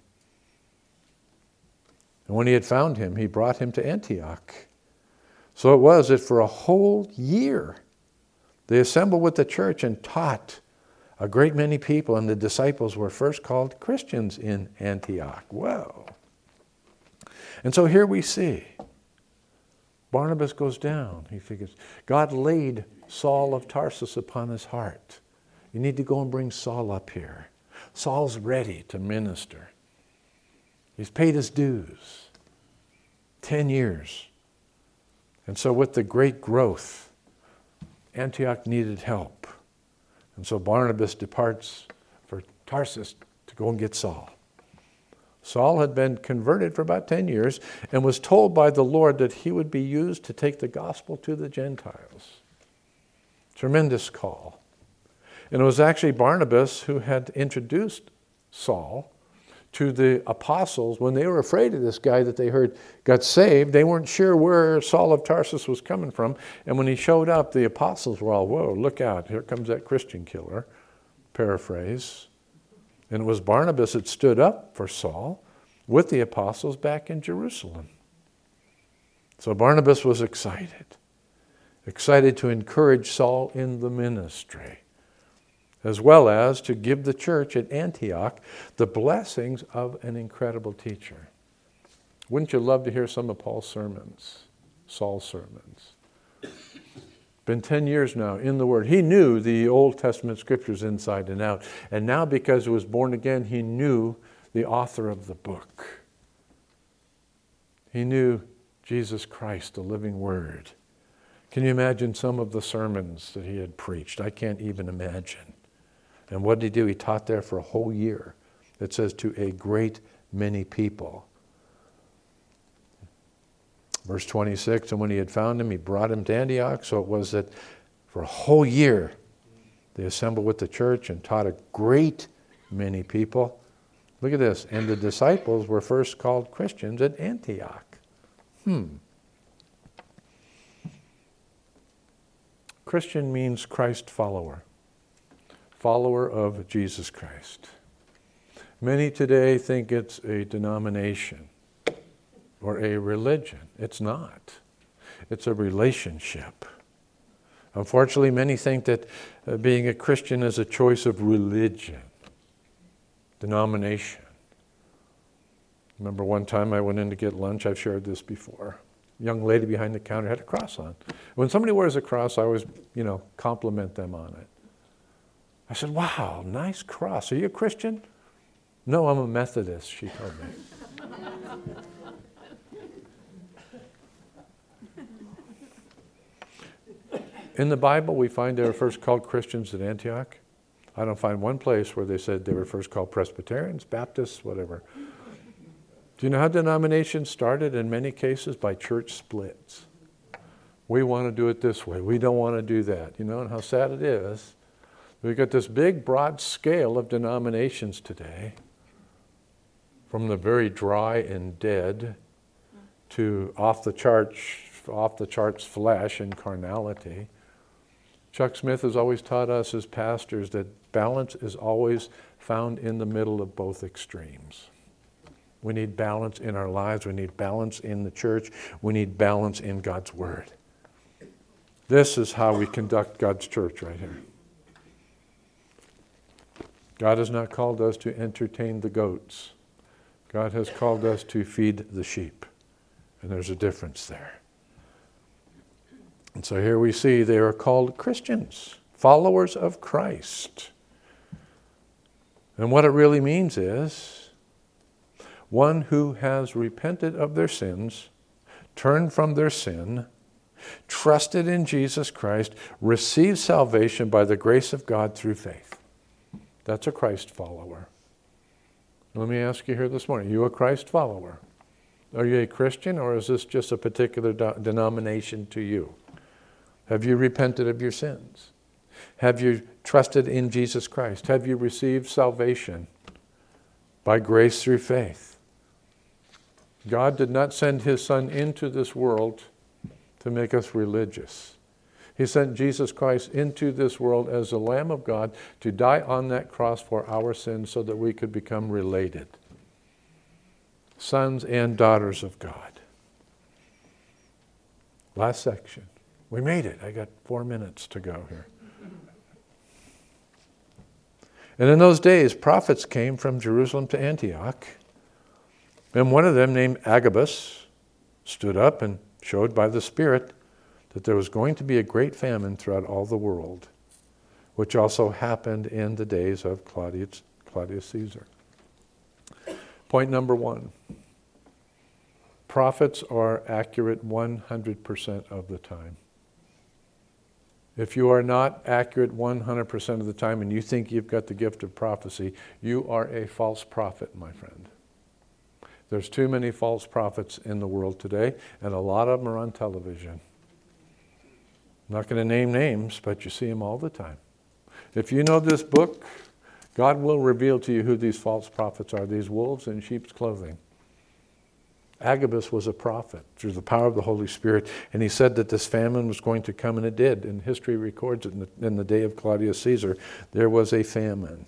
And when he had found him, he brought him to Antioch. So it was that for a whole year they assembled with the church and taught a great many people, and the disciples were first called Christians in Antioch. Whoa. And so here we see Barnabas goes down. He figures God laid Saul of Tarsus upon his heart. You need to go and bring Saul up here. Saul's ready to minister. He's paid his dues. 10 years. And so with the great growth, Antioch needed help. And so Barnabas departs for Tarsus to go and get Saul. Saul had been converted for about 10 years and was told by the Lord that he would be used to take the gospel to the Gentiles. Tremendous call. And it was actually Barnabas who had introduced Saul to the apostles when they were afraid of this guy that they heard got saved. They weren't sure where Saul of Tarsus was coming from. And when he showed up, the apostles were all, whoa, look out, here comes that Christian killer. Paraphrase. And it was Barnabas that stood up for Saul with the apostles back in Jerusalem. So Barnabas was excited to encourage Saul in the ministry, as well as to give the church at Antioch the blessings of an incredible teacher. Wouldn't you love to hear some of Paul's sermons, Saul's sermons? Been 10 years now in the Word. He knew the Old Testament scriptures inside and out. And now because he was born again, he knew the author of the book. He knew Jesus Christ, the living Word. Can you imagine some of the sermons that he had preached? I can't even imagine. And what did he do? He taught there for a whole year. It says to a great many people. Verse 26, and when he had found him, he brought him to Antioch. So it was that for a whole year They assembled with the church and taught a great many people. Look at this. And the disciples were first called Christians at Antioch. Christian means Christ follower. Follower of Jesus Christ. Many today think it's a denomination or a religion. It's not. It's a relationship. Unfortunately, many think that being a Christian is a choice of religion, denomination. Remember one time I went in to get lunch, I've shared this before. A young lady behind the counter had a cross on. When somebody wears a cross, I always, compliment them on it. I said, wow, nice cross. Are you a Christian? No, I'm a Methodist, she told me. In the Bible, we find they were first called Christians at Antioch. I don't find one place where they said they were first called Presbyterians, Baptists, whatever. Do you know how denominations started? In many cases, by church splits. We want to do it this way. We don't want to do that. And how sad it is. We've got this big, broad scale of denominations today, from the very dry and dead to off the charts flesh and carnality. Chuck Smith has always taught us as pastors that balance is always found in the middle of both extremes. We need balance in our lives. We need balance in the church. We need balance in God's Word. This is how we conduct God's church right here. God has not called us to entertain the goats. God has called us to feed the sheep. And there's a difference there. And so here we see they are called Christians, followers of Christ. And what it really means is one who has repented of their sins, turned from their sin, trusted in Jesus Christ, received salvation by the grace of God through faith. That's a Christ follower. Let me ask you here this morning, are you a Christ follower? Are you a Christian, or is this just a particular denomination to you? Have you repented of your sins? Have you trusted in Jesus Christ? Have you received salvation by grace through faith? God did not send His Son into this world to make us religious. He sent Jesus Christ into this world as the Lamb of God to die on that cross for our sins so that we could become related. Sons and daughters of God. Last section. We made it. I got 4 minutes to go here. And in those days, prophets came from Jerusalem to Antioch. And one of them, named Agabus, stood up and showed by the Spirit that there was going to be a great famine throughout all the world, which also happened in the days of Claudius Caesar. Point number 1. Prophets are accurate 100% of the time. If you are not accurate 100% of the time and you think you've got the gift of prophecy, you are a false prophet, my friend. There's too many false prophets in the world today, and a lot of them are on television. I'm not going to name names, but you see them all the time. If you know this book, God will reveal to you who these false prophets are, these wolves in sheep's clothing. Agabus was a prophet through the power of the Holy Spirit, and he said that this famine was going to come, and it did. And history records it in the day of Claudius Caesar. There was a famine.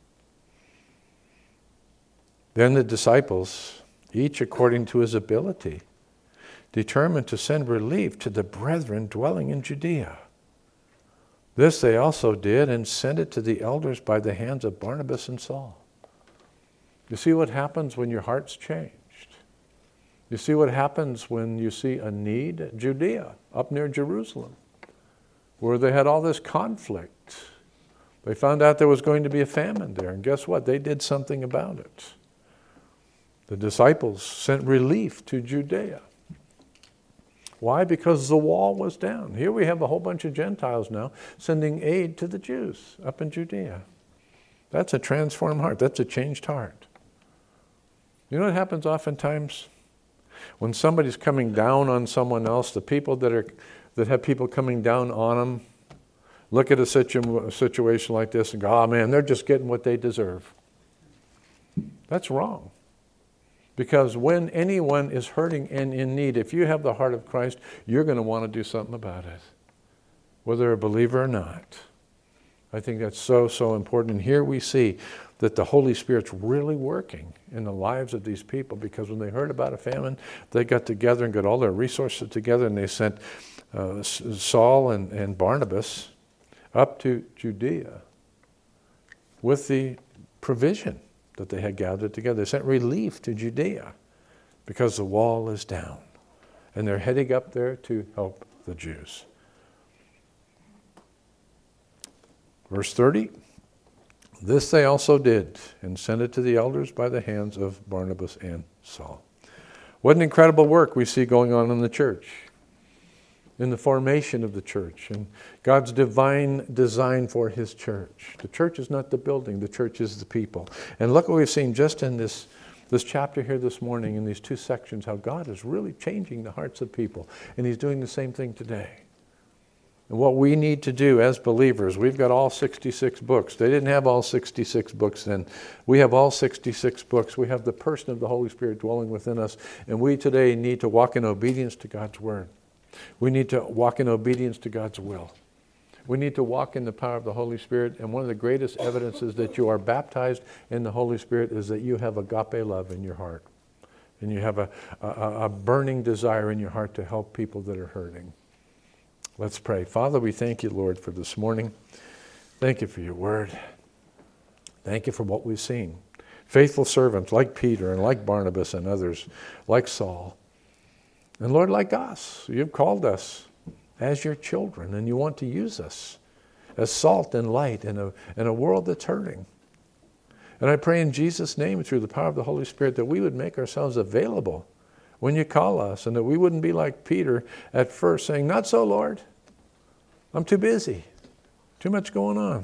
Then the disciples, each according to his ability, determined to send relief to the brethren dwelling in Judea. This they also did, and sent it to the elders by the hands of Barnabas and Saul. You see what happens when your heart's changed? You see what happens when you see a need? Judea, up near Jerusalem, where they had all this conflict. They found out there was going to be a famine there, and guess what? They did something about it. The disciples sent relief to Judea. Why? Because the wall was down. Here we have a whole bunch of Gentiles now sending aid to the Jews up in Judea. That's a transformed heart. That's a changed heart. You know what happens oftentimes? When somebody's coming down on someone else, the people that have people coming down on them, look at a situation like this and go, oh man, they're just getting what they deserve. That's wrong. Because when anyone is hurting and in need, if you have the heart of Christ, you're going to want to do something about it, whether they're a believer or not. I think that's so, so important. And here we see that the Holy Spirit's really working in the lives of these people, because when they heard about a famine, they got together and got all their resources together, and they sent Saul and Barnabas up to Judea with the provision that they had gathered together. They sent relief to Judea because the wall is down, and they're heading up there to help the Jews. Verse 30, this they also did, and sent it to the elders by the hands of Barnabas and Saul. What an incredible work we see going on in the church, in the formation of the church, and God's divine design for His church. The church is not the building, the church is the people. And look what we've seen just in this chapter here this morning, in these two sections, how God is really changing the hearts of people, and He's doing the same thing today. And what we need to do as believers, we've got all 66 books. They didn't have all 66 books then. We have all 66 books. We have the person of the Holy Spirit dwelling within us. And we today need to walk in obedience to God's Word. We need to walk in obedience to God's will. We need to walk in the power of the Holy Spirit. And one of the greatest evidences that you are baptized in the Holy Spirit is that you have agape love in your heart. And you have a burning desire in your heart to help people that are hurting. Let's pray. Father, we thank you, Lord, for this morning. Thank you for your word. Thank you for what we've seen. Faithful servants like Peter and like Barnabas and others, like Saul. And Lord, like us, you've called us as your children, and you want to use us as salt and light in a world that's hurting. And I pray in Jesus' name, through the power of the Holy Spirit, that we would make ourselves available when you call us, and that we wouldn't be like Peter at first saying, not so, Lord. I'm too busy. Too much going on.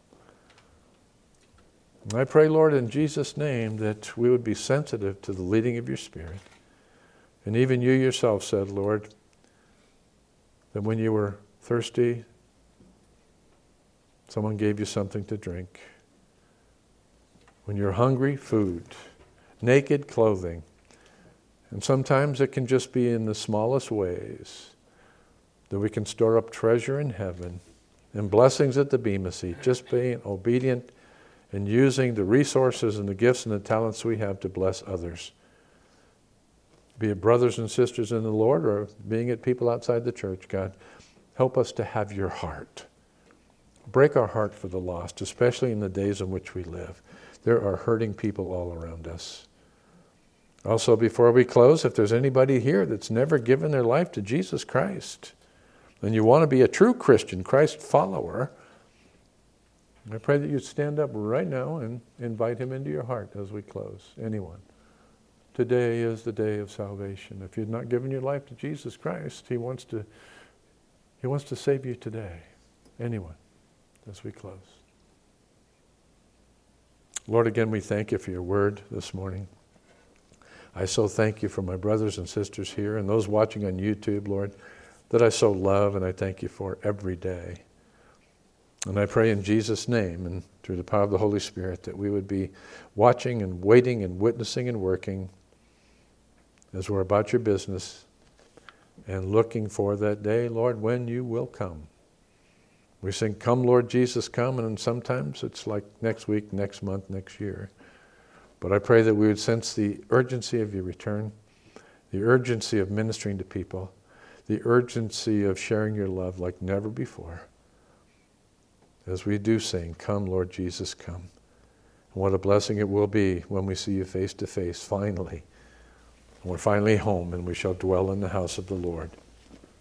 And I pray, Lord, in Jesus' name, that we would be sensitive to the leading of your Spirit. And even you yourself said, Lord, that when you were thirsty, someone gave you something to drink. When you're hungry, food. Naked, clothing. And sometimes it can just be in the smallest ways that we can store up treasure in heaven and blessings at the Bema seat, just being obedient and using the resources and the gifts and the talents we have to bless others. Be it brothers and sisters in the Lord or being it people outside the church, God, help us to have your heart. Break our heart for the lost, especially in the days in which we live. There are hurting people all around us. Also, before we close, if there's anybody here that's never given their life to Jesus Christ, and you want to be a true Christian, Christ follower, I pray that you'd stand up right now and invite him into your heart as we close. Anyone. Today is the day of salvation. If you've not given your life to Jesus Christ, He wants to save you today. Anyone, as we close. Lord, again, we thank you for your word this morning. I so thank you for my brothers and sisters here and those watching on YouTube, Lord, that I so love and I thank you for every day. And I pray in Jesus' name and through the power of the Holy Spirit that we would be watching and waiting and witnessing and working as we're about your business and looking for that day, Lord, when you will come. We sing, come, Lord Jesus, come, and sometimes it's like next week, next month, next year. But I pray that we would sense the urgency of your return, the urgency of ministering to people, the urgency of sharing your love like never before. As we do sing, come, Lord Jesus, come. And what a blessing it will be when we see you face to face, finally. And we're finally home, and we shall dwell in the house of the Lord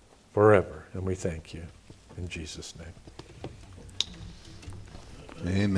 forever. And we thank you in Jesus' name. Amen.